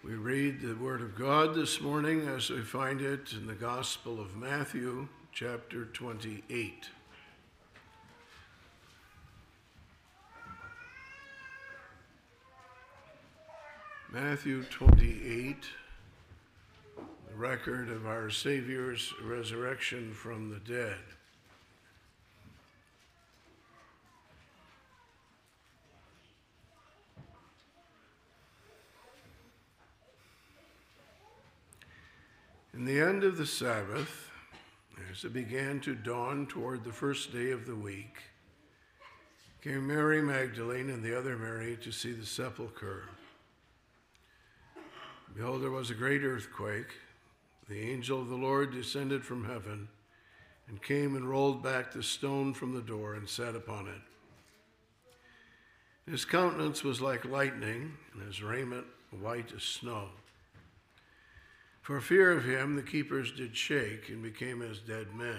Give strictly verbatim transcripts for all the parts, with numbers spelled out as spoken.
We read the Word of God this morning as we find it in the Gospel of Matthew, chapter twenty-eight. Matthew twenty-eight, the record of our Savior's resurrection from the dead. In the end of the Sabbath, as it began to dawn toward the first day of the week, came Mary Magdalene and the other Mary to see the sepulchre. Behold, there was a great earthquake. The angel of the Lord descended from heaven and came and rolled back the stone from the door and sat upon it. His countenance was like lightning, and his raiment white as snow. For fear of him, the keepers did shake and became as dead men.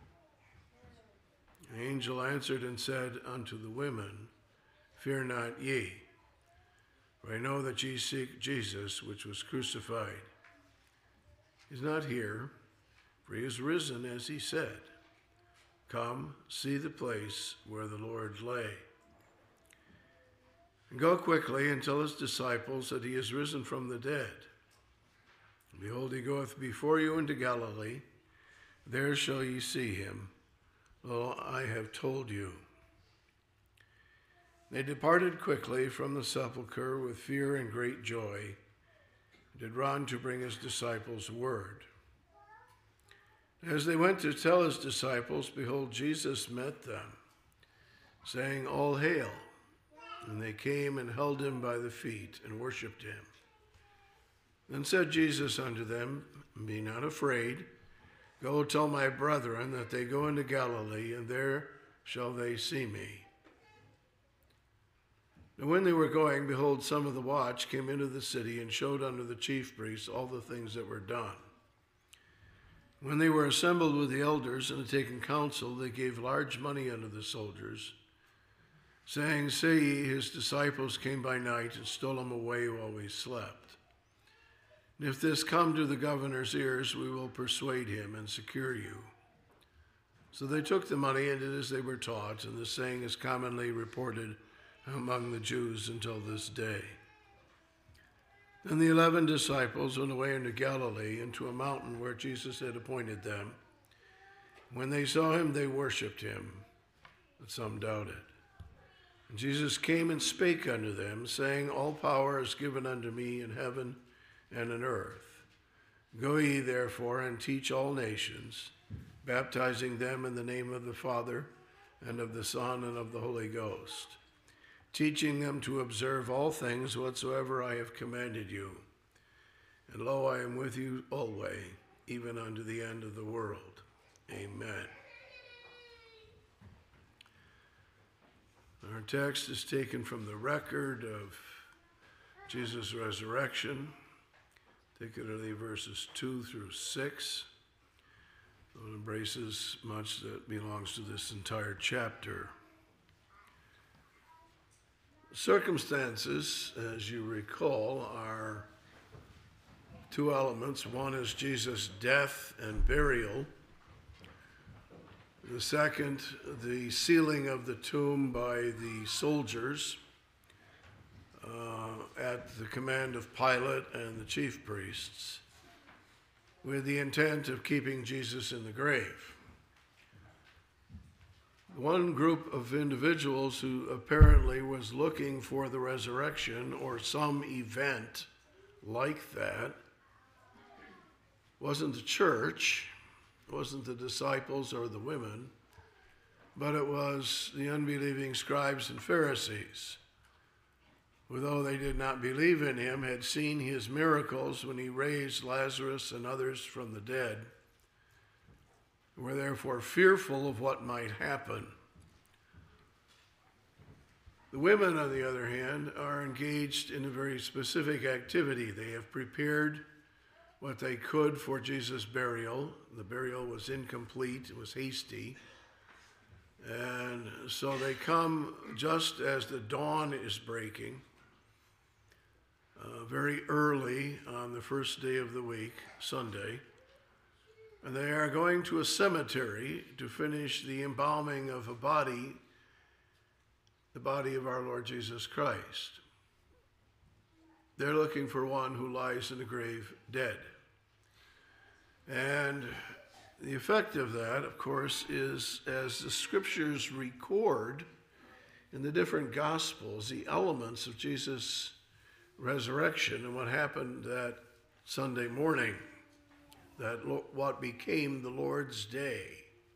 The angel answered and said unto the women, Fear not ye, for I know that ye seek Jesus, which was crucified. He is not here, for he is risen, as he said. Come, see the place where the Lord lay. And go quickly and tell his disciples that he is risen from the dead. Behold, he goeth before you into Galilee. There shall ye see him, though I have told you. They departed quickly from the sepulchre with fear and great joy, and did run to bring his disciples word. As they went to tell his disciples, behold, Jesus met them, saying, All hail! And they came and held him by the feet and worshipped him. Then said Jesus unto them, Be not afraid. Go tell my brethren that they go into Galilee, and there shall they see me. And when they were going, behold, some of the watch came into the city and showed unto the chief priests all the things that were done. When they were assembled with the elders and had taken counsel, they gave large money unto the soldiers, saying, Say ye, his disciples came by night and stole him away while we slept. And if this come to the governor's ears, we will persuade him and secure you. So they took the money and did as they were taught, and the saying is commonly reported among the Jews until this day. Then the eleven disciples went away into Galilee, into a mountain where Jesus had appointed them. When they saw him, they worshipped him, but some doubted. And Jesus came and spake unto them, saying, All power is given unto me in heaven and on earth. Go ye therefore and teach all nations, baptizing them in the name of the Father and of the Son and of the Holy Ghost, teaching them to observe all things whatsoever I have commanded you. And lo, I am with you always, even unto the end of the world. Amen. Our text is taken from the record of Jesus' resurrection, particularly verses two through six. It embraces much that belongs to this entire chapter. Circumstances, as you recall, are two elements. One is Jesus' death and burial. The second, the sealing of the tomb by the soldiers Uh, at the command of Pilate and the chief priests, with the intent of keeping Jesus in the grave. One group of individuals who apparently was looking for the resurrection or some event like that wasn't the church, wasn't the disciples or the women, but it was the unbelieving scribes and Pharisees, who, though they did not believe in him, had seen his miracles when he raised Lazarus and others from the dead, were therefore fearful of what might happen. The women, on the other hand, are engaged in a very specific activity. They have prepared what they could for Jesus' burial. The burial was incomplete, it was hasty. And so they come just as the dawn is breaking. uh, very early on the first day of the week, Sunday. And they are going to a cemetery to finish the embalming of a body, the body of our Lord Jesus Christ. They're looking for one who lies in the grave dead. And the effect of that, of course, is as the scriptures record in the different gospels, the elements of Jesus' resurrection and what happened that Sunday morning, that what became the Lord's Day.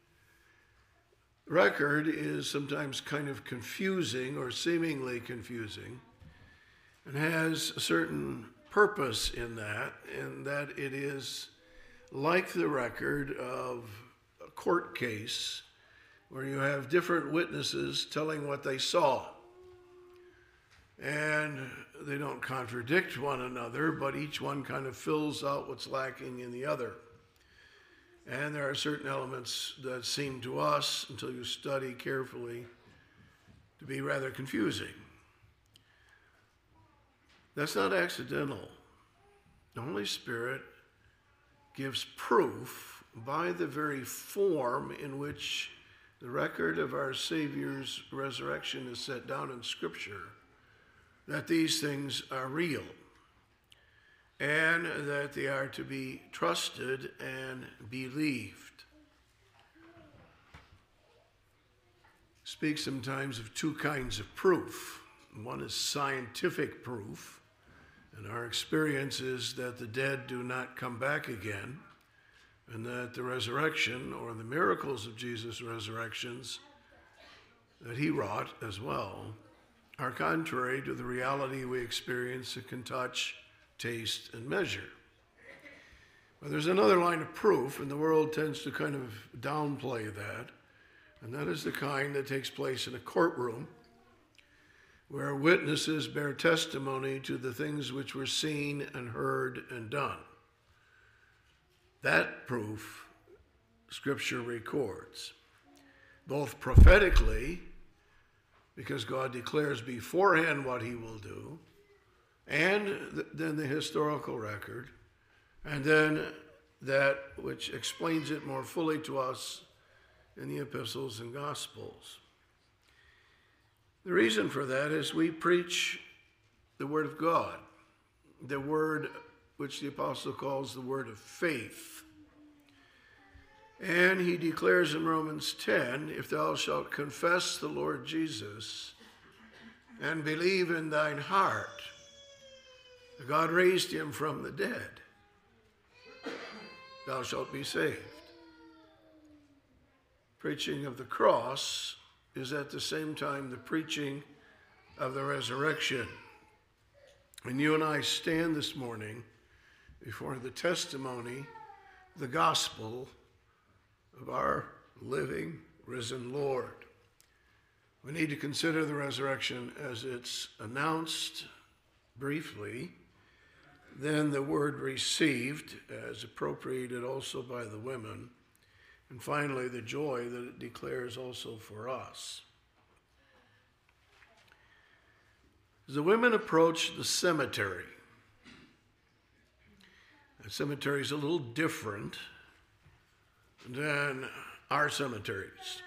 Record is sometimes kind of confusing or seemingly confusing, and has a certain purpose in that, in that it is like the record of a court case where you have different witnesses telling what they saw. And they don't contradict one another, but each one kind of fills out what's lacking in the other. And there are certain elements that seem to us, until you study carefully, to be rather confusing. That's not accidental. The Holy Spirit gives proof by the very form in which the record of our Savior's resurrection is set down in Scripture, that these things are real and that they are to be trusted and believed. Speak sometimes of two kinds of proof. One is scientific proof, and our experience is that the dead do not come back again, and that the resurrection, or the miracles of Jesus' resurrections that he wrought as well, are contrary to the reality we experience and can touch, taste, and measure. But there's another line of proof, and the world tends to kind of downplay that, and that is the kind that takes place in a courtroom, where witnesses bear testimony to the things which were seen and heard and done. That proof, Scripture records, both prophetically, because God declares beforehand what he will do, and th- then the historical record, and then that which explains it more fully to us in the epistles and gospels. The reason for that is we preach the word of God, the word which the apostle calls the word of faith. And he declares in Romans ten, if thou shalt confess the Lord Jesus and believe in thine heart that God raised him from the dead, thou shalt be saved. Preaching of the cross is at the same time the preaching of the resurrection. And you and I stand this morning before the testimony, the gospel of our living, risen Lord. We need to consider the resurrection as it's announced briefly, then the word received as appropriated also by the women, and finally the joy that it declares also for us. As the women approached the cemetery, the cemetery is a little different than our cemeteries.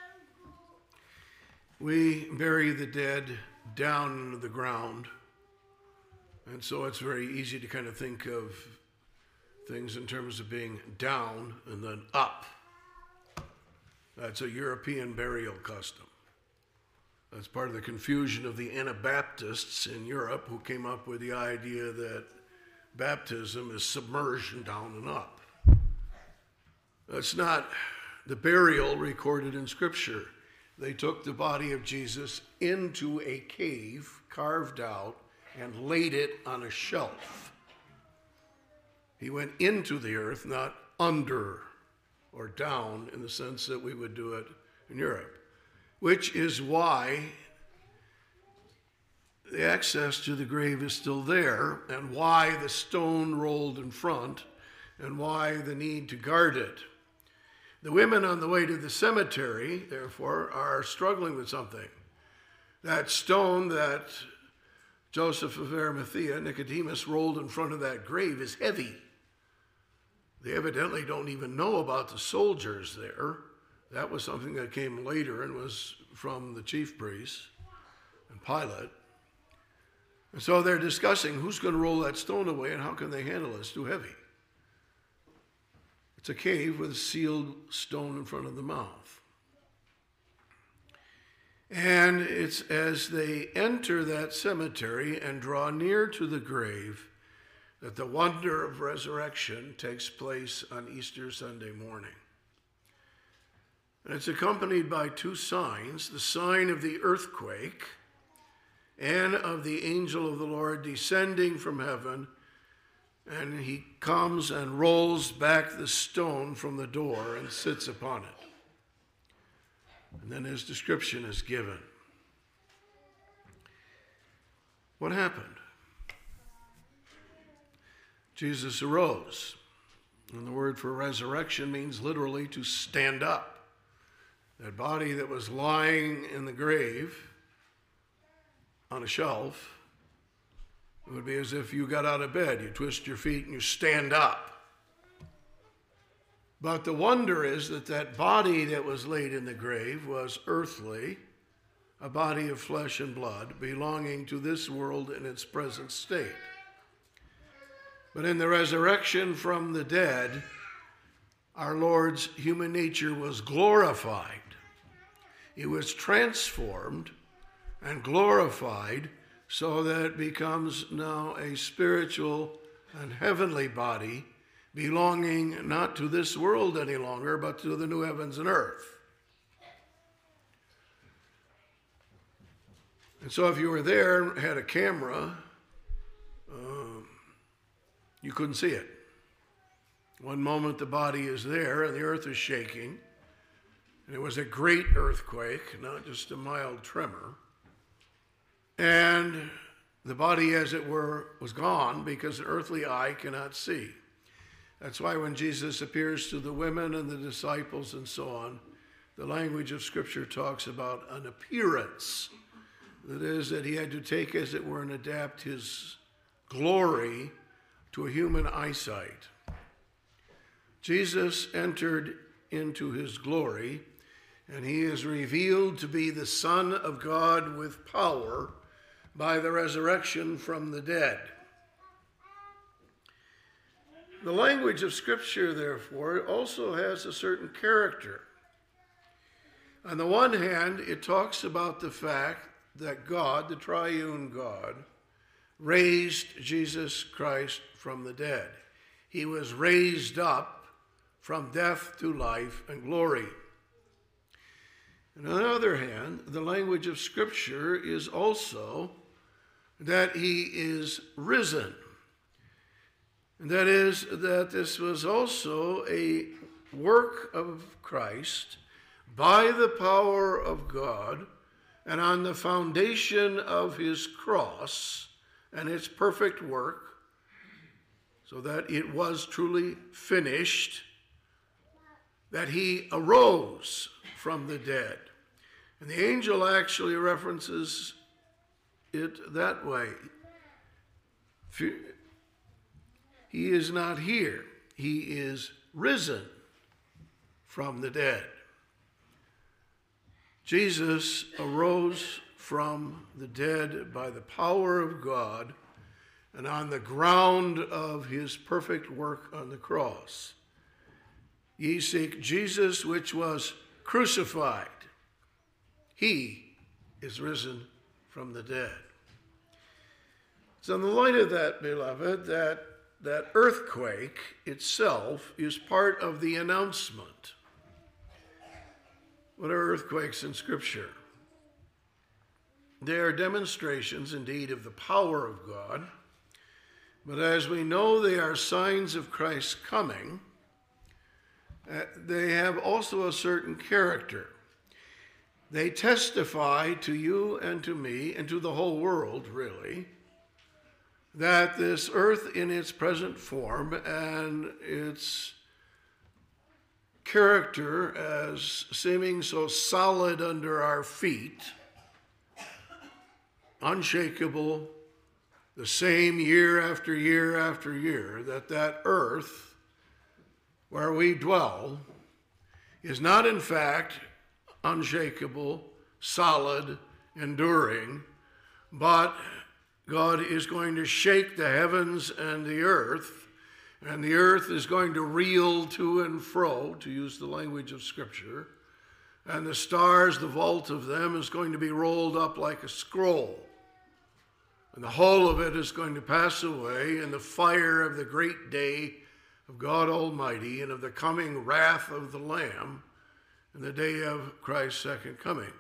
We bury the dead down into the ground, and so it's very easy to kind of think of things in terms of being down and then up. That's a European burial custom. That's part of the confusion of the Anabaptists in Europe, who came up with the idea that baptism is submersion down and up. That's not the burial recorded in Scripture. They took the body of Jesus into a cave, carved out, and laid it on a shelf. He went into the earth, not under or down in the sense that we would do it in Europe, which is why the access to the grave is still there, and why the stone rolled in front, and why the need to guard it. The women on the way to the cemetery, therefore, are struggling with something. That stone that Joseph of Arimathea, Nicodemus rolled in front of that grave is heavy. They evidently don't even know about the soldiers there. That was something that came later and was from the chief priests and Pilate. And so they're discussing who's going to roll that stone away and how can they handle it. It's too heavy. It's a cave with a sealed stone in front of the mouth. And it's as they enter that cemetery and draw near to the grave that the wonder of resurrection takes place on Easter Sunday morning. And it's accompanied by two signs, the sign of the earthquake and of the angel of the Lord descending from heaven, and he comes and rolls back the stone from the door and sits upon it. And then his description is given. What happened? Jesus arose. And the word for resurrection means literally to stand up. That body that was lying in the grave on a shelf, it would be as if you got out of bed, you twist your feet and you stand up. But the wonder is that that body that was laid in the grave was earthly, a body of flesh and blood, belonging to this world in its present state. But in the resurrection from the dead, our Lord's human nature was glorified. It was transformed and glorified so that it becomes now a spiritual and heavenly body belonging not to this world any longer, but to the new heavens and earth. And so if you were there and had a camera, um, you couldn't see it. One moment the body is there and the earth is shaking, and it was a great earthquake, not just a mild tremor. And the body, as it were, was gone because the earthly eye cannot see. That's why when Jesus appears to the women and the disciples and so on, the language of Scripture talks about an appearance. That is, that he had to take, as it were, and adapt his glory to a human eyesight. Jesus entered into his glory, and he is revealed to be the Son of God with power by the resurrection from the dead. The language of Scripture, therefore, also has a certain character. On the one hand, it talks about the fact that God, the triune God, raised Jesus Christ from the dead. He was raised up from death to life and glory. And on the other hand, the language of Scripture is also that he is risen. And that is, that this was also a work of Christ by the power of God and on the foundation of his cross and its perfect work, so that it was truly finished, that he arose from the dead. And the angel actually references it that way. He is not here. He is risen from the dead. Jesus arose from the dead by the power of God and on the ground of his perfect work on the cross. Ye seek Jesus, which was crucified. He is risen from the dead. So in the light of that, beloved, that, that earthquake itself is part of the announcement. What are earthquakes in Scripture? They are demonstrations, indeed, of the power of God, but as we know they are signs of Christ's coming, uh, they have also a certain character. They testify to you and to me and to the whole world, really, that this earth in its present form and its character as seeming so solid under our feet, unshakable, the same year after year after year, that that earth where we dwell is not in fact unshakable, solid, enduring, but God is going to shake the heavens and the earth, and the earth is going to reel to and fro, to use the language of Scripture, and the stars, the vault of them, is going to be rolled up like a scroll. And the whole of it is going to pass away in the fire of the great day of God Almighty and of the coming wrath of the Lamb in the day of Christ's second coming.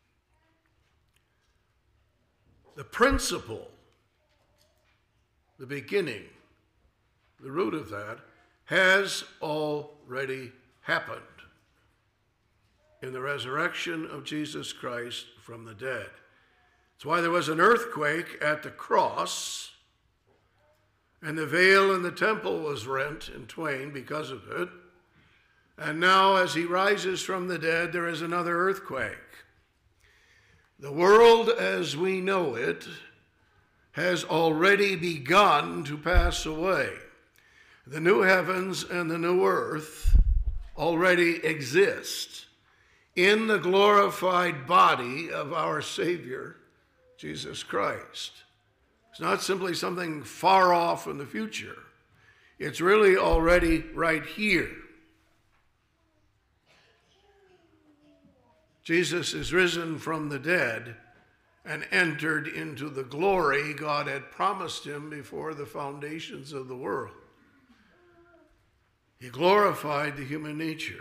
The principle, the beginning, the root of that, has already happened in the resurrection of Jesus Christ from the dead. That's why there was an earthquake at the cross, and the veil in the temple was rent in twain because of it. And now, as he rises from the dead, there is another earthquake. The world as we know it has already begun to pass away. The new heavens and the new earth already exist in the glorified body of our Savior, Jesus Christ. It's not simply something far off in the future. It's really already right here. Jesus is risen from the dead and entered into the glory God had promised him before the foundations of the world. He glorified the human nature.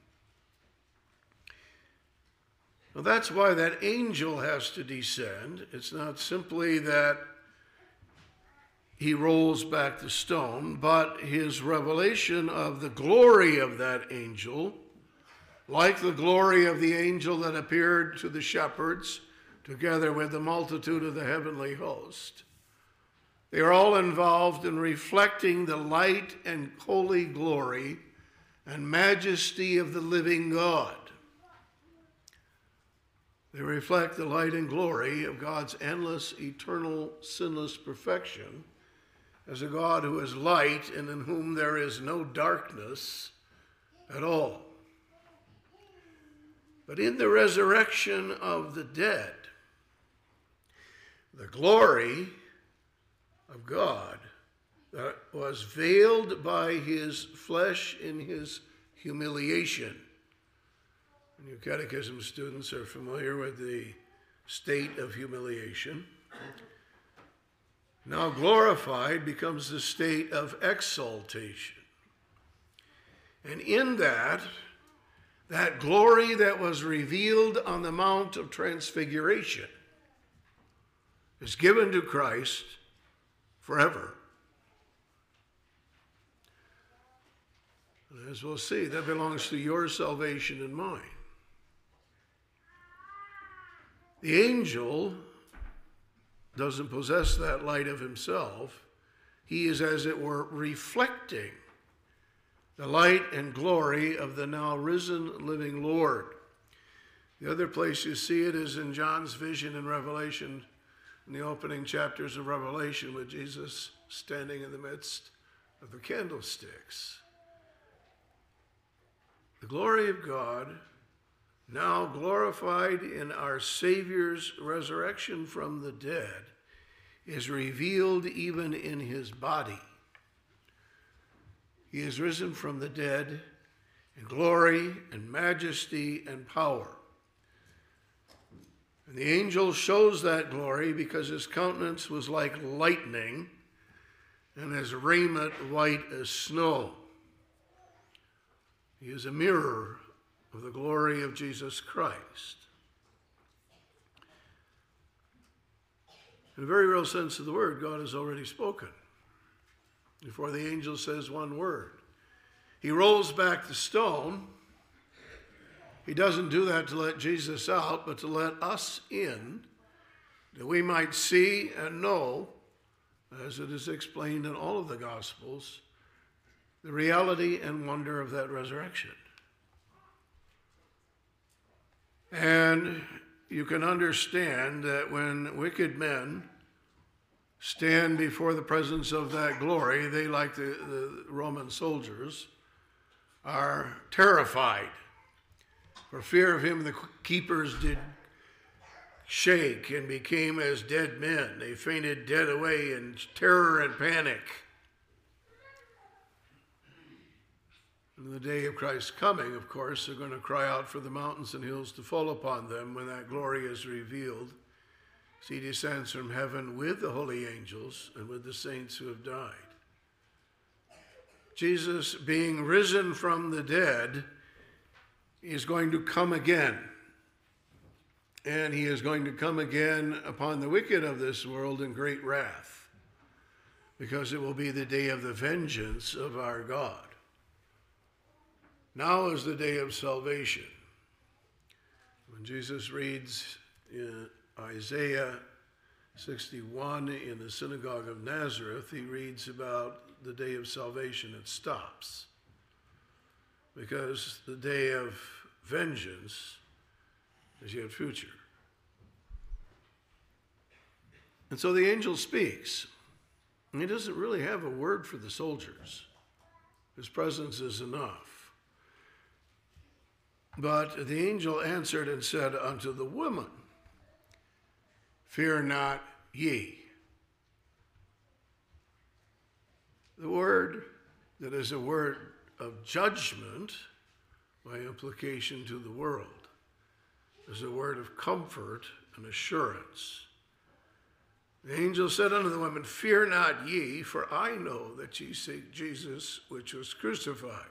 Well, that's why that angel has to descend. It's not simply that he rolls back the stone, but his revelation of the glory of that angel, like the glory of the angel that appeared to the shepherds together with the multitude of the heavenly host. They are all involved in reflecting the light and holy glory and majesty of the living God. They reflect the light and glory of God's endless, eternal, sinless perfection as a God who is light and in whom there is no darkness at all. But in the resurrection of the dead, the glory of God that was veiled by his flesh in his humiliation. And you catechism students are familiar with the state of humiliation. Now glorified becomes the state of exaltation. And in that, that glory that was revealed on the Mount of Transfiguration is given to Christ forever. And as we'll see, that belongs to your salvation and mine. The angel doesn't possess that light of himself. He is, as it were, reflecting the light and glory of the now risen, living Lord. The other place you see it is in John's vision in Revelation, in the opening chapters of Revelation, with Jesus standing in the midst of the candlesticks. The glory of God, now glorified in our Savior's resurrection from the dead, is revealed even in his body. He is risen from the dead in glory and majesty and power. And the angel shows that glory because his countenance was like lightning and his raiment white as snow. He is a mirror of the glory of Jesus Christ. In a very real sense of the word, God has already spoken before the angel says one word. He rolls back the stone. He doesn't do that to let Jesus out, but to let us in, that we might see and know, as it is explained in all of the Gospels, the reality and wonder of that resurrection. And you can understand that when wicked men stand before the presence of that glory, they, like the, the Roman soldiers, are terrified. For fear of him, the keepers did shake and became as dead men. They fainted dead away in terror and panic. In the day of Christ's coming, of course, they're going to cry out for the mountains and hills to fall upon them when that glory is revealed. As he descends from heaven with the holy angels and with the saints who have died. Jesus, being risen from the dead, is going to come again. And he is going to come again upon the wicked of this world in great wrath, because it will be the day of the vengeance of our God. Now is the day of salvation. When Jesus reads in Isaiah sixty-one in the synagogue of Nazareth, he reads about the day of salvation. It stops, because the day of vengeance is yet future. And so the angel speaks. And he doesn't really have a word for the soldiers. His presence is enough. But the angel answered and said unto the woman, Fear not ye. The word that is a word of judgment, by implication to the world, is a word of comfort and assurance. The angel said unto the woman, Fear not ye, for I know that ye seek Jesus, which was crucified.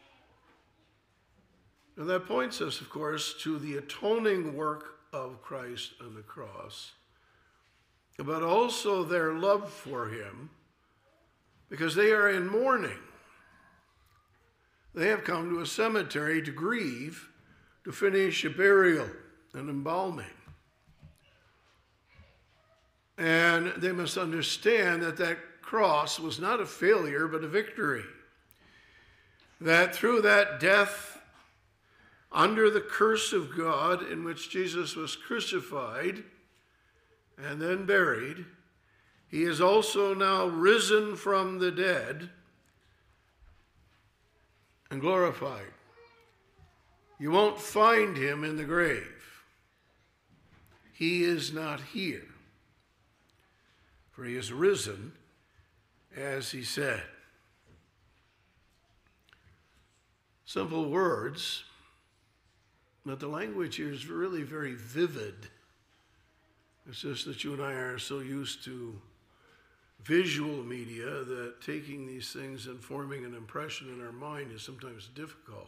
And that points us, of course, to the atoning work of Christ on the cross, but also their love for him, because they are in mourning. They have come to a cemetery to grieve, to finish a burial and embalming. And they must understand that that cross was not a failure, but a victory. That through that death under the curse of God, in which Jesus was crucified and then buried, he is also now risen from the dead and glorified. You won't find him in the grave. He is not here, for he is risen, as he said. Simple words, but the language here is really very vivid. It's just that you and I are so used to visual media that taking these things and forming an impression in our mind is sometimes difficult.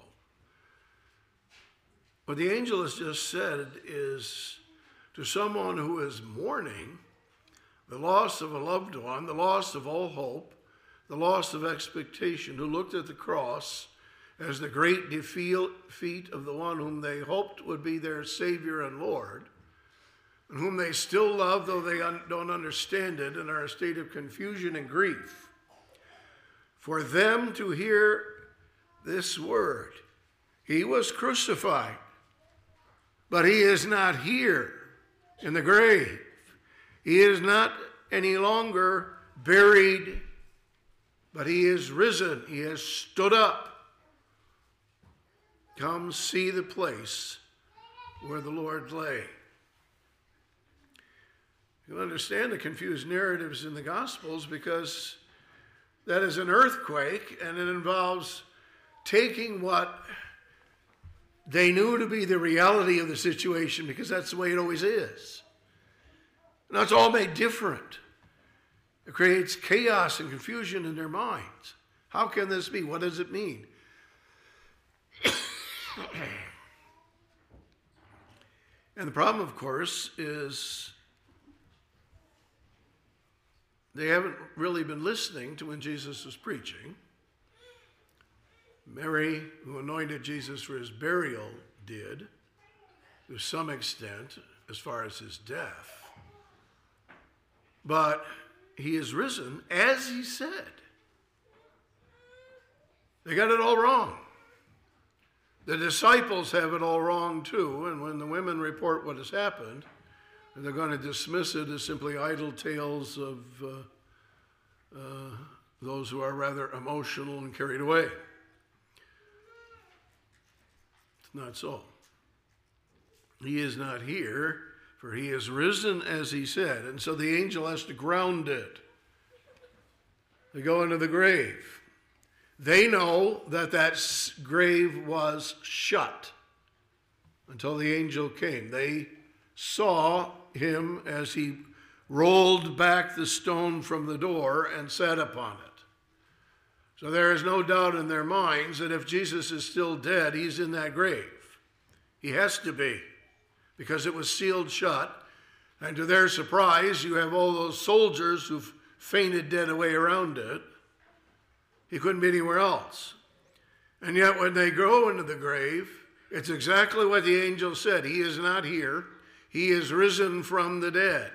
What the angel has just said is, to someone who is mourning the loss of a loved one, the loss of all hope, the loss of expectation, who looked at the cross as the great defeat of the one whom they hoped would be their Savior and Lord, and whom they still love, though they un- don't understand it and are in a state of confusion and grief. For them to hear this word, he was crucified, but he is not here in the grave. He is not any longer buried, but he is risen. He has stood up. Come see the place where the Lord lay. You understand the confused narratives in the Gospels, because that is an earthquake, and it involves taking what they knew to be the reality of the situation, because that's the way it always is. Now it's all made different. It creates chaos and confusion in their minds. How can this be? What does it mean? And the problem, of course, is they haven't really been listening to when Jesus was preaching. Mary, who anointed Jesus for his burial, did, to some extent, as far as his death. But he is risen, as he said. They got it all wrong. The disciples have it all wrong too, and when the women report what has happened, And they're going to dismiss it as simply idle tales of uh, uh, those who are rather emotional and carried away. It's not so. He is not here, for he is risen, as he said. And so the angel has to ground it. They go into the grave. They know that that grave was shut until the angel came. They saw him as he rolled back the stone from the door and sat upon it. So there is no doubt in their minds that if Jesus is still dead, he's in that grave. He has to be, because it was sealed shut. And to their surprise, you have all those soldiers who've fainted dead away around it. He couldn't be anywhere else. And yet when they go into the grave, it's exactly what the angel said. He is not here. He is risen from the dead.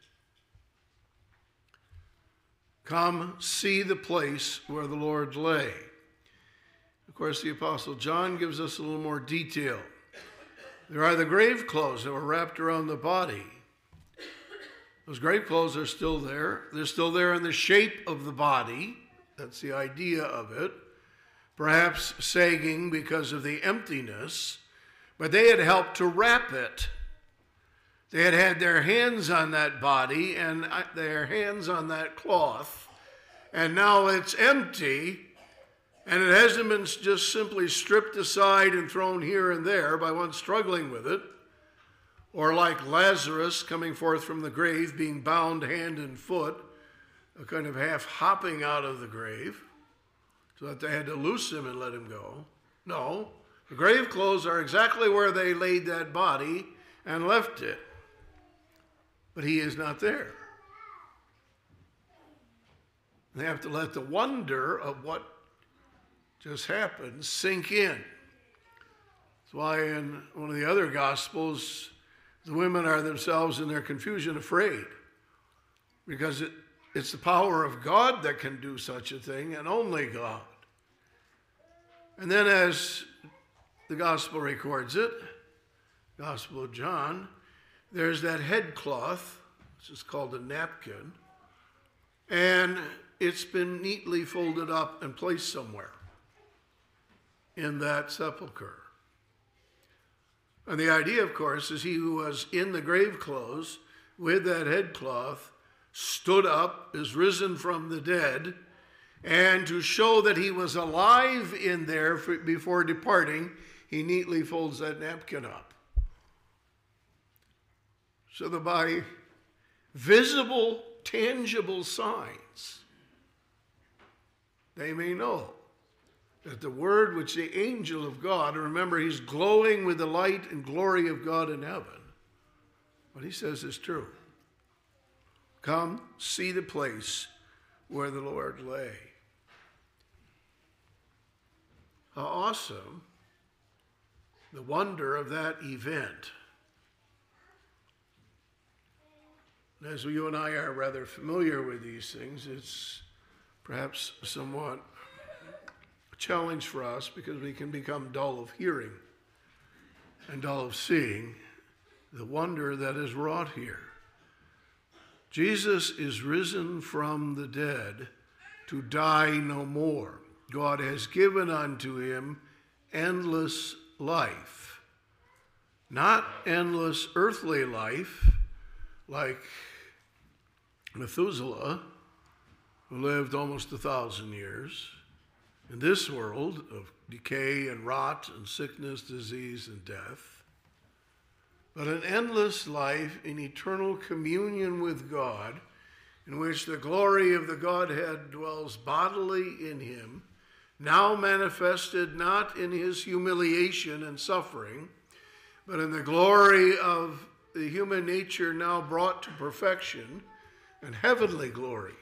Come, see the place where the Lord lay. Of course, the Apostle John gives us a little more detail. There are the grave clothes that were wrapped around the body. Those grave clothes are still there. They're still there in the shape of the body. That's the idea of it. Perhaps sagging because of the emptiness, but they had helped to wrap it. They had had their hands on that body and their hands on that cloth, and now it's empty, and it hasn't been just simply stripped aside and thrown here and there by one struggling with it, or like Lazarus coming forth from the grave, being bound hand and foot, a kind of half hopping out of the grave, so that they had to loose him and let him go. No, the grave clothes are exactly where they laid that body and left it. But he is not there. They have to let the wonder of what just happened sink in. That's why in one of the other Gospels, the women are themselves in their confusion afraid, because it, it's the power of God that can do such a thing, and only God. And then as the Gospel records it, Gospel of John, there's that headcloth, which is called a napkin, and it's been neatly folded up and placed somewhere in that sepulcher. And the idea, of course, is he who was in the grave clothes with that headcloth stood up, is risen from the dead, and to show that he was alive in there for, before departing, he neatly folds that napkin up. So that by visible, tangible signs, they may know that the word which the angel of God, and remember he's glowing with the light and glory of God in heaven, what he says is true. Come, see the place where the Lord lay. How awesome the wonder of that event. As you and I are rather familiar with these things, it's perhaps somewhat a challenge for us because we can become dull of hearing and dull of seeing the wonder that is wrought here. Jesus is risen from the dead to die no more. God has given unto him endless life. Not endless earthly life like Methuselah, who lived almost a thousand years in this world of decay and rot and sickness, disease, and death, but an endless life in eternal communion with God, in which the glory of the Godhead dwells bodily in him, now manifested not in his humiliation and suffering, but in the glory of the human nature now brought to perfection and heavenly glory,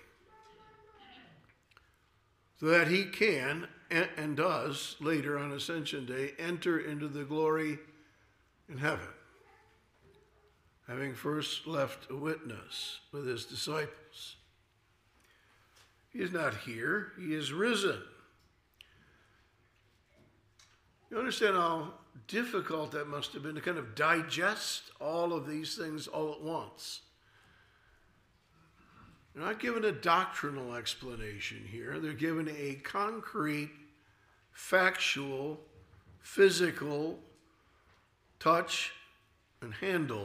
so that he can and does later on Ascension Day enter into the glory in heaven, having first left a witness with his disciples. He is not here, he is risen. You understand how difficult that must have been to kind of digest all of these things all at once. They're not given a doctrinal explanation here. They're given a concrete, factual, physical touch and handle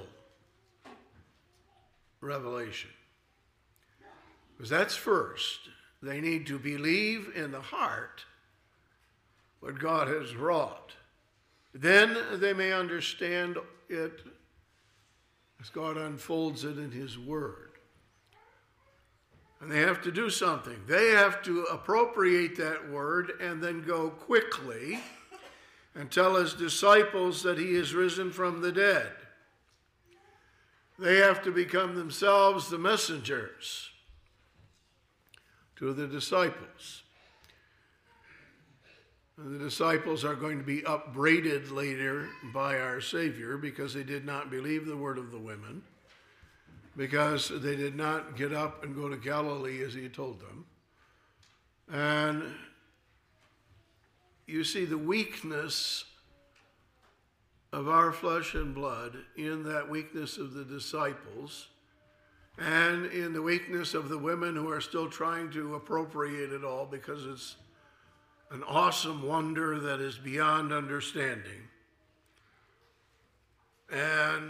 revelation. Because that's first. They need to believe in the heart what God has wrought. Then they may understand it as God unfolds it in his word. And they have to do something. They have to appropriate that word and then go quickly and tell his disciples that he is risen from the dead. They have to become themselves the messengers to the disciples. And the disciples are going to be upbraided later by our Savior because they did not believe the word of the women, because they did not get up and go to Galilee as he told them. And you see the weakness of our flesh and blood in that weakness of the disciples, and in the weakness of the women who are still trying to appropriate it all because it's an awesome wonder that is beyond understanding. And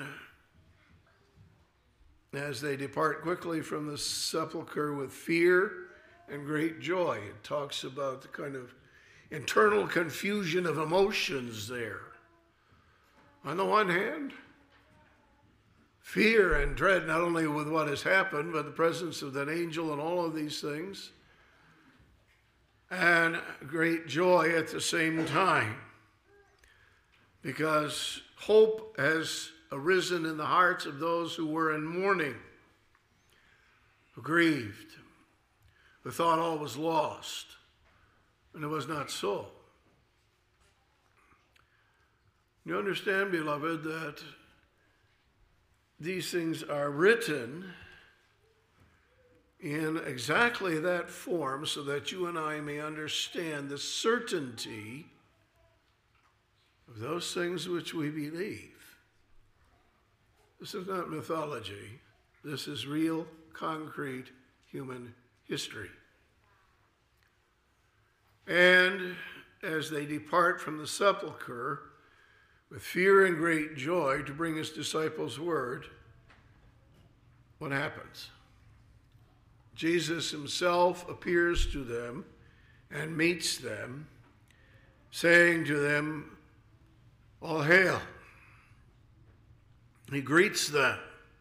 as they depart quickly from the sepulchre with fear and great joy, it talks about the kind of internal confusion of emotions there. On the one hand, fear and dread, not only with what has happened, but the presence of that angel and all of these things, and great joy at the same time, because hope has arisen in the hearts of those who were in mourning, who grieved, who thought all was lost, and it was not so. You understand, beloved, that these things are written in exactly that form so that you and I may understand the certainty of those things which we believe. This is not mythology. This is real, concrete human history. And as they depart from the sepulchre with fear and great joy to bring his disciples word, what happens? Jesus himself appears to them and meets them, saying to them, "All hail." He greets them.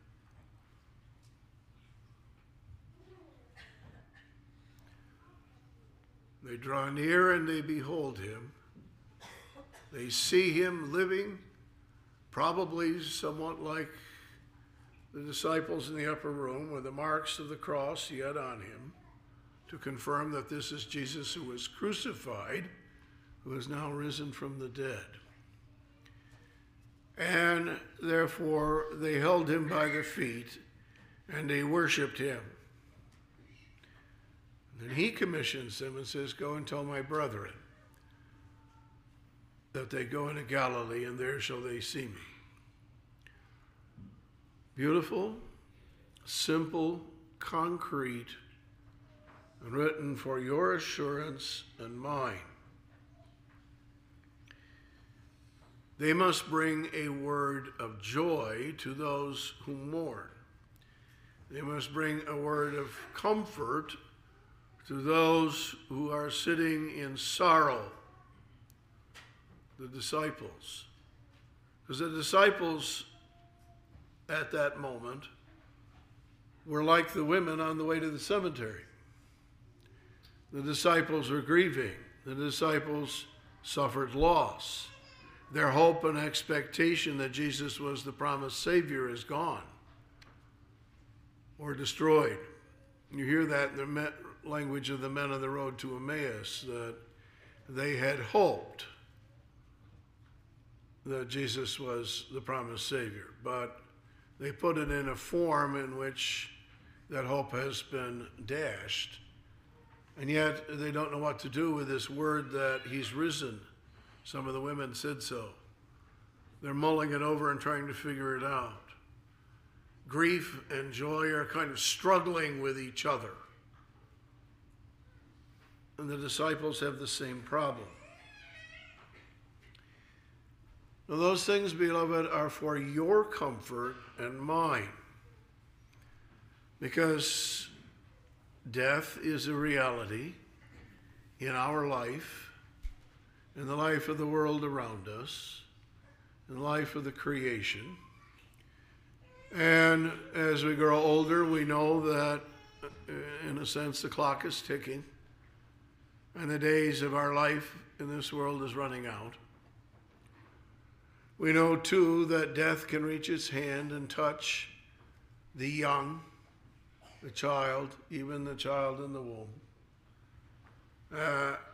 They draw near and they behold him. They see him living, probably somewhat like the disciples in the upper room, with the marks of the cross yet on him, to confirm that this is Jesus who was crucified, who is now risen from the dead. And therefore they held him by the feet and they worshiped him. And then he commissions them and says, "Go and tell my brethren that they go into Galilee, and there shall they see me." Beautiful, simple, concrete, and written for your assurance and mine. They must bring a word of joy to those who mourn. They must bring a word of comfort to those who are sitting in sorrow, the disciples. Because the disciples at that moment were like the women on the way to the cemetery. The disciples were grieving. The disciples suffered loss. Their hope and expectation that Jesus was the promised Savior is gone or destroyed. You hear that in the language of the men on the road to Emmaus, that they had hoped that Jesus was the promised Savior, but they put it in a form in which that hope has been dashed, and yet they don't know what to do with this word that he's risen. Some of the women said so. They're mulling it over and trying to figure it out. Grief and joy are kind of struggling with each other. And the disciples have the same problem. Now, those things, beloved, are for your comfort and mine. Because death is a reality in our life, in the life of the world around us, in the life of the creation. And as we grow older, we know that, in a sense, the clock is ticking, and the days of our life in this world is running out. We know, too, that death can reach its hand and touch the young, the child, even the child in the womb. Uh,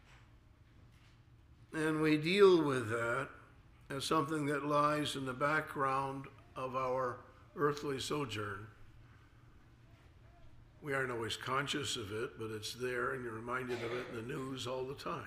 and we deal with that as something that lies in the background of our earthly sojourn. We aren't always conscious of it, but it's there, and you're reminded of it in the news all the time.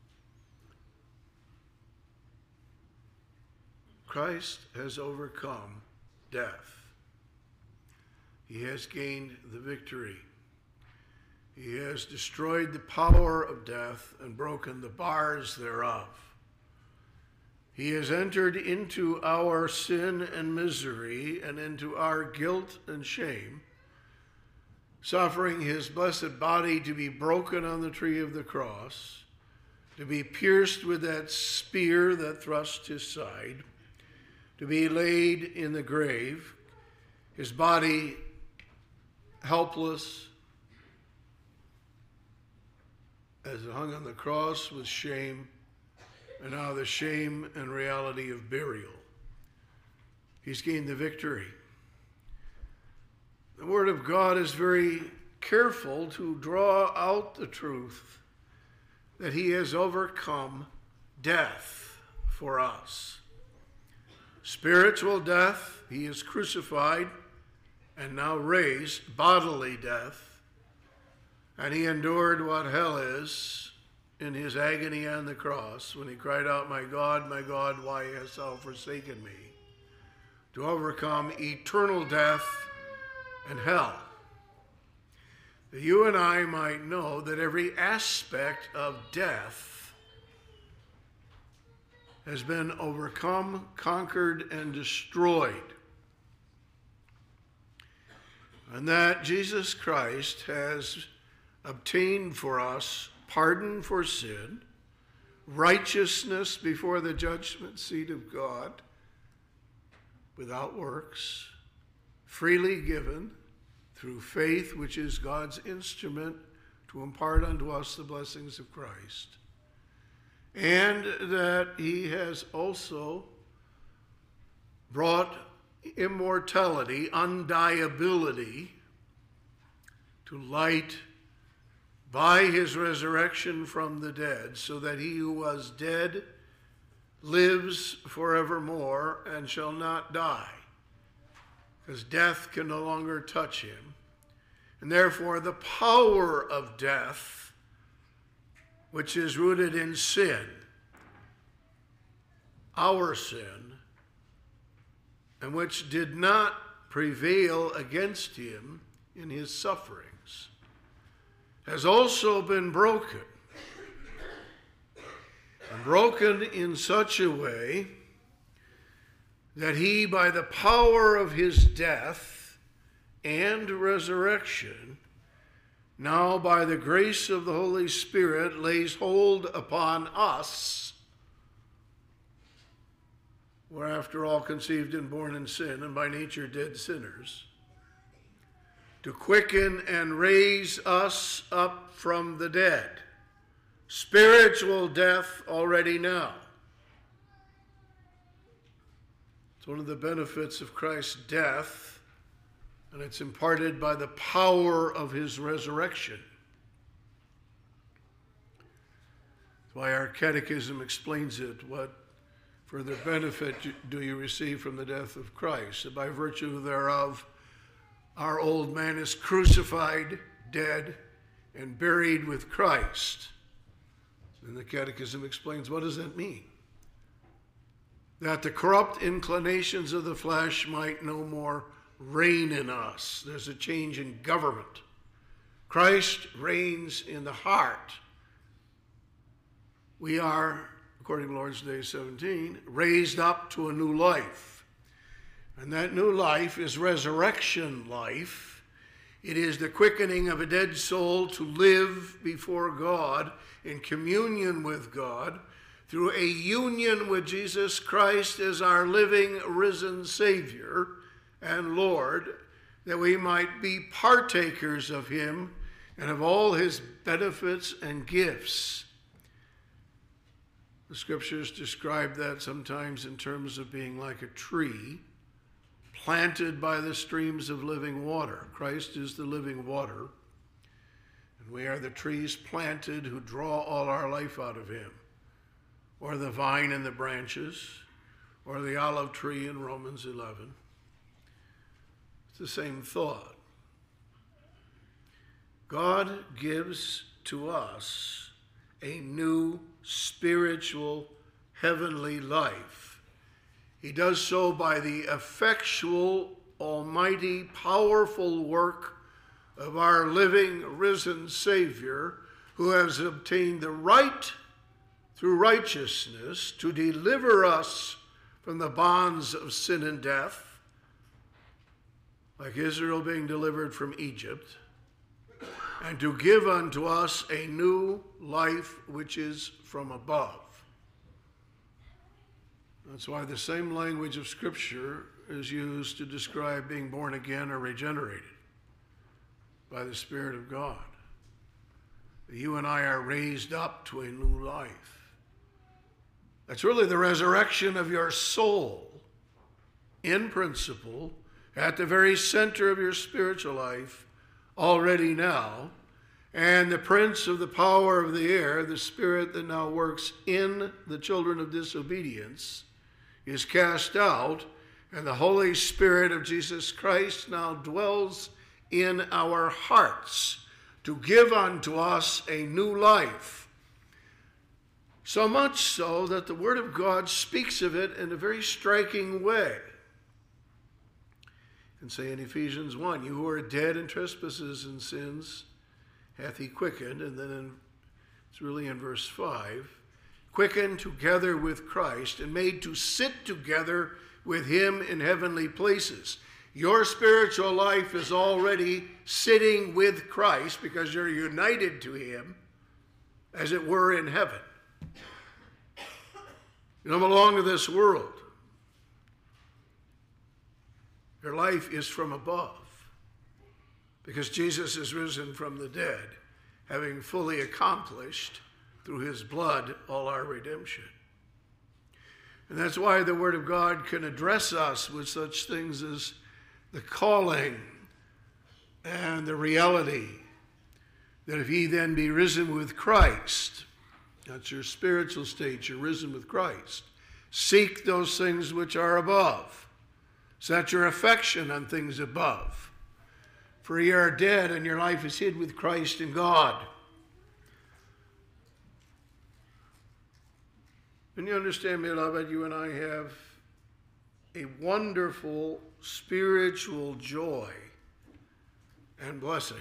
Christ has overcome death. He has gained the victory. He has destroyed the power of death and broken the bars thereof. He has entered into our sin and misery and into our guilt and shame, suffering his blessed body to be broken on the tree of the cross, to be pierced with that spear that thrust his side, to be laid in the grave, his body helpless as it hung on the cross with shame, and now the shame and reality of burial. He's gained the victory. The Word of God is very careful to draw out the truth that he has overcome death for us. Spiritual death, he is crucified and now raised, bodily death, and he endured what hell is in his agony on the cross when he cried out, "My God, my God, why hast thou forsaken me?" to overcome eternal death and hell. That you and I might know that every aspect of death has been overcome, conquered, and destroyed. And that Jesus Christ has obtained for us pardon for sin, righteousness before the judgment seat of God, without works, freely given through faith, which is God's instrument to impart unto us the blessings of Christ. And that he has also brought immortality, undiability, to light by his resurrection from the dead, so that he who was dead lives forevermore and shall not die, because death can no longer touch him. And therefore the power of death, which is rooted in sin, our sin, and which did not prevail against him in his sufferings, has also been broken. And broken in such a way that he, by the power of his death and resurrection, now by the grace of the Holy Spirit, lays hold upon us, we're after all conceived and born in sin, and by nature dead sinners, to quicken and raise us up from the dead. Spiritual death already now. It's one of the benefits of Christ's death, and it's imparted by the power of his resurrection. That's why our catechism explains it. What further benefit do you receive from the death of Christ? That by virtue thereof, our old man is crucified, dead, and buried with Christ. And the catechism explains, what does that mean? that the corrupt inclinations of the flesh might no more reign in us. There's a change in government. Christ reigns in the heart. We are, according to Lord's Day seventeen, raised up to a new life. And that new life is resurrection life. It is the quickening of a dead soul to live before God in communion with God through a union with Jesus Christ as our living, risen Savior and Lord, that we might be partakers of him and of all his benefits and gifts. The scriptures describe that sometimes in terms of being like a tree planted by the streams of living water. Christ is the living water, and we are the trees planted who draw all our life out of him, or the vine and the branches, or the olive tree in Romans eleven. It's the same thought. God gives to us a new spiritual heavenly life. He does so by the effectual, almighty, powerful work of our living, risen Savior, who has obtained the right through righteousness to deliver us from the bonds of sin and death, like Israel being delivered from Egypt, and to give unto us a new life which is from above. That's why the same language of Scripture is used to describe being born again or regenerated by the Spirit of God. You and I are raised up to a new life. That's really the resurrection of your soul, in principle, at the very center of your spiritual life, already now, and the prince of the power of the air, the spirit that now works in the children of disobedience, is cast out, and the Holy Spirit of Jesus Christ now dwells in our hearts to give unto us a new life. So much so that the Word of God speaks of it in a very striking way. You can say in Ephesians one, you who are dead in trespasses and sins hath he quickened, and then in, it's really in verse five, quickened together with Christ and made to sit together with him in heavenly places. Your spiritual life is already sitting with Christ because you're united to him, as it were, in heaven. You don't belong to this world. Your life is from above because Jesus is risen from the dead, having fully accomplished through his blood all our redemption. And that's why the Word of God can address us with such things as the calling and the reality that if ye then be risen with Christ, that's your spiritual state, you're risen with Christ, seek those things which are above. Set your affection on things above. For ye are dead, and your life is hid with Christ in God. And you understand, beloved, you and I have a wonderful spiritual joy and blessing.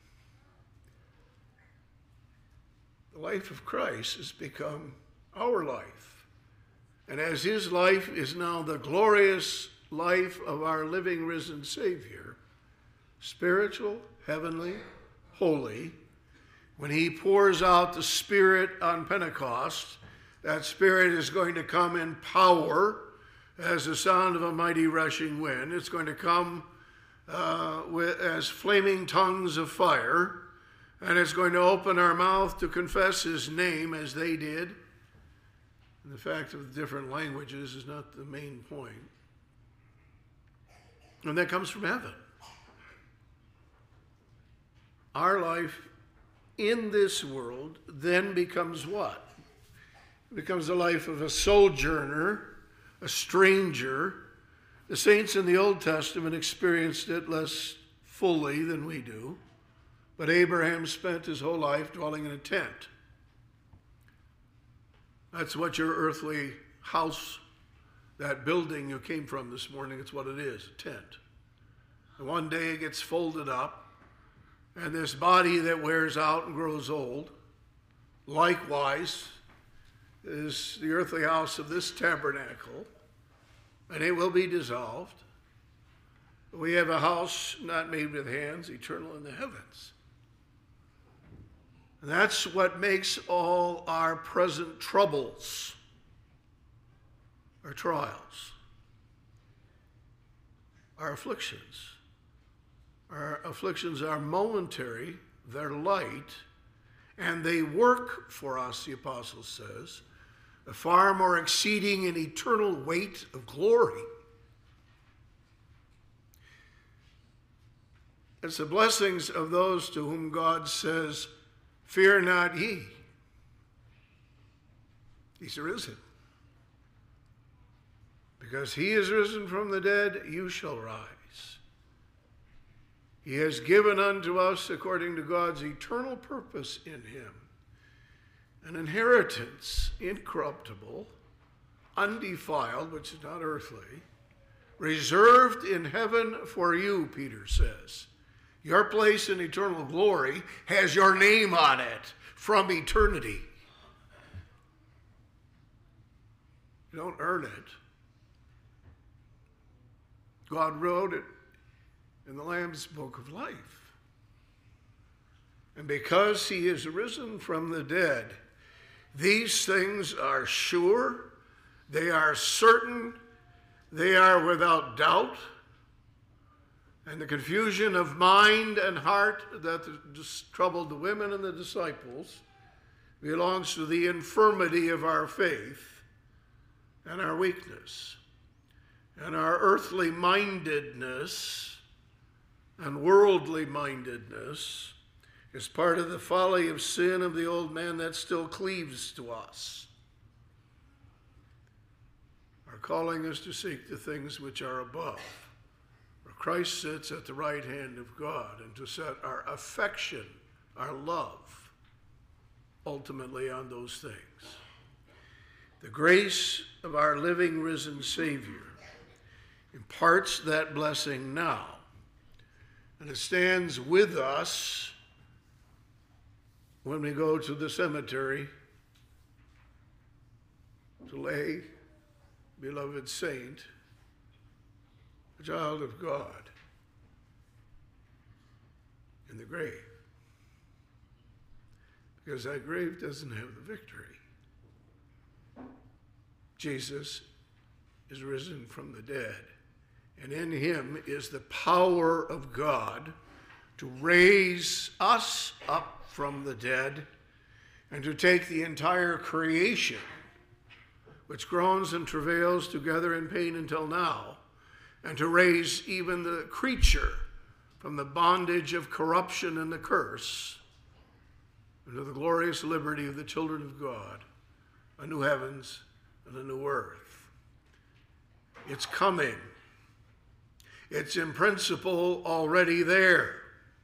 The life of Christ has become our life. And as his life is now the glorious life of our living, risen Savior, spiritual, heavenly, holy, when he pours out the Spirit on Pentecost, that Spirit is going to come in power as the sound of a mighty rushing wind. It's going to come uh, with, as flaming tongues of fire, and it's going to open our mouth to confess his name as they did. And the fact of the different languages is not the main point. And that comes from heaven. Our life in this world then becomes what? It becomes the life of a sojourner, a stranger. The saints in the Old Testament experienced it less fully than we do, but Abraham spent his whole life dwelling in a tent. That's what your earthly house That building you came from this morning, it's what it is, a tent. And one day it gets folded up, and this body that wears out and grows old, likewise, is the earthly house of this tabernacle, and it will be dissolved. We have a house not made with hands, eternal in the heavens. And that's what makes all our present troubles, our trials, our afflictions. Our afflictions are momentary, they're light, and they work for us, the apostle says, a far more exceeding and eternal weight of glory. It's the blessings of those to whom God says, fear not ye. He's risen. Because he is risen from the dead, you shall rise. He has given unto us, according to God's eternal purpose in him, an inheritance incorruptible, undefiled, which is not earthly, reserved in heaven for you, Peter says. Your place in eternal glory has your name on it from eternity. You don't earn it. God wrote it in the Lamb's book of life. And because he is risen from the dead, these things are sure, they are certain, they are without doubt. And the confusion of mind and heart that troubled the women and the disciples belongs to the infirmity of our faith and our weakness and our earthly mindedness and worldly mindedness is part of the folly of sin of the old man that still cleaves to us. Our calling is to seek the things which are above, where Christ sits at the right hand of God, and to set our affection, our love, ultimately on those things. The grace of our living, risen Savior imparts that blessing now, and it stands with us when we go to the cemetery to lay beloved saint, a child of God, in the grave. Because that grave doesn't have the victory. Jesus is risen from the dead, and in him is the power of God to raise us up from the dead and to take the entire creation, which groans and travails together in pain until now, and to raise even the creature from the bondage of corruption and the curse into the glorious liberty of the children of God, a new heavens and a new earth. It's coming. It's in principle already there.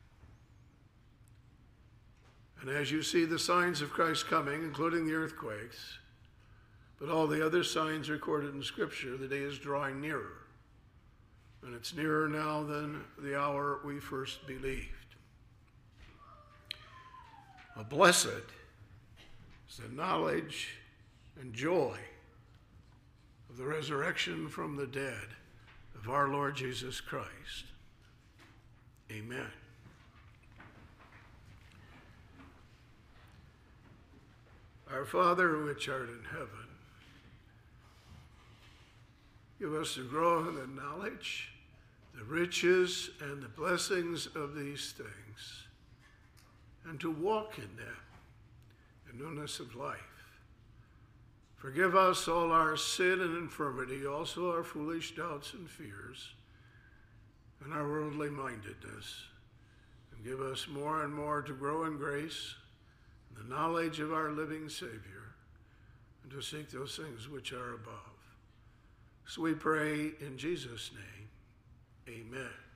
And as you see the signs of Christ coming, including the earthquakes, but all the other signs recorded in Scripture, the day is drawing nearer. And it's nearer now than the hour we first believed. Well, blessed is the knowledge and joy of the resurrection from the dead of our Lord Jesus Christ. Amen. Our Father, which art in heaven, give us to grow in the knowledge, the riches, and the blessings of these things, and to walk in them in newness of life. Forgive us all our sin and infirmity, also our foolish doubts and fears, and our worldly mindedness, and give us more and more to grow in grace, in the knowledge of our living Savior, and to seek those things which are above. So we pray in Jesus' name, amen.